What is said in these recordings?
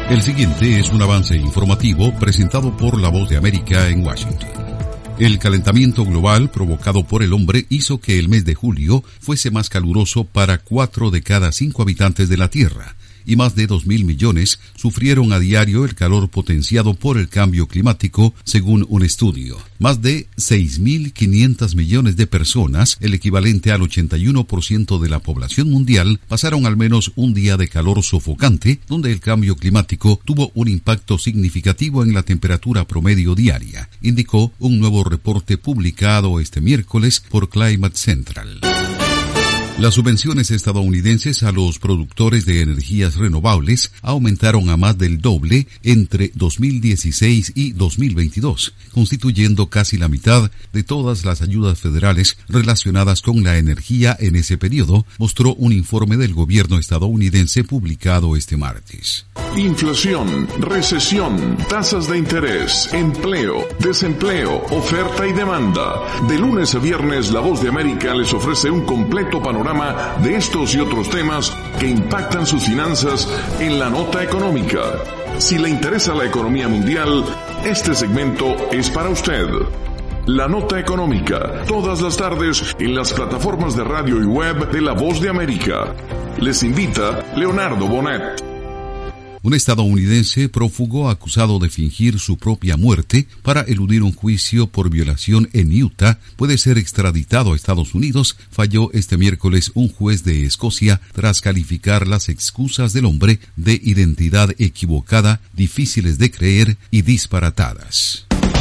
El siguiente es un avance informativo presentado por La Voz de América en Washington. El calentamiento global provocado por el hombre hizo que el mes de julio fuese más caluroso para 4 de cada 5 habitantes de la Tierra, y más de 2.000 millones sufrieron a diario el calor potenciado por el cambio climático, según un estudio. Más de 6.500 millones de personas, el equivalente al 81% de la población mundial, pasaron al menos un día de calor sofocante, donde el cambio climático tuvo un impacto significativo en la temperatura promedio diaria, indicó un nuevo reporte publicado este miércoles por Climate Central. Las subvenciones estadounidenses a los productores de energías renovables aumentaron a más del doble entre 2016 y 2022, constituyendo casi la mitad de todas las ayudas federales relacionadas con la energía en ese periodo, mostró un informe del gobierno estadounidense publicado este martes. Inflación, recesión, tasas de interés, empleo, desempleo, oferta y demanda. De lunes a viernes, La Voz de América les ofrece un completo panorama de estos y otros temas que impactan sus finanzas en la nota económica. Si le interesa la economía mundial, este segmento es para usted. La nota económica, todas las tardes en las plataformas de radio y web de La Voz de América. Les invita Leonardo Bonet. Un estadounidense prófugo acusado de fingir su propia muerte para eludir un juicio por violación en Utah puede ser extraditado a Estados Unidos, falló este miércoles un juez de Escocia tras calificar las excusas del hombre de identidad equivocada, difíciles de creer y disparatadas.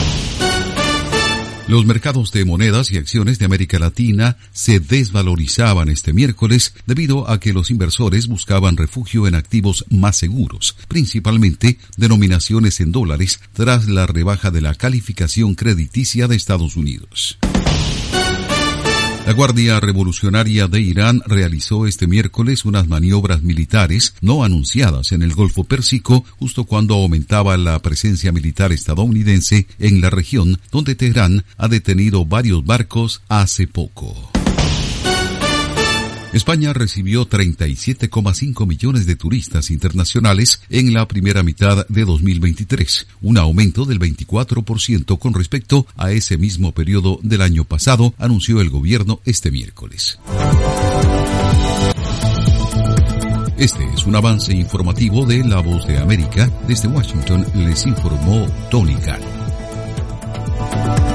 Los mercados de monedas y acciones de América Latina se desvalorizaban este miércoles debido a que los inversores buscaban refugio en activos más seguros, principalmente denominaciones en dólares, tras la rebaja de la calificación crediticia de Estados Unidos. La Guardia Revolucionaria de Irán realizó este miércoles unas maniobras militares no anunciadas en el Golfo Pérsico justo cuando aumentaba la presencia militar estadounidense en la región, donde Teherán ha detenido varios barcos hace poco. España recibió 37,5 millones de turistas internacionales en la primera mitad de 2023, un aumento del 24% con respecto a ese mismo periodo del año pasado, anunció el gobierno este miércoles. Este es un avance informativo de La Voz de América. Desde Washington les informó Tony Cano.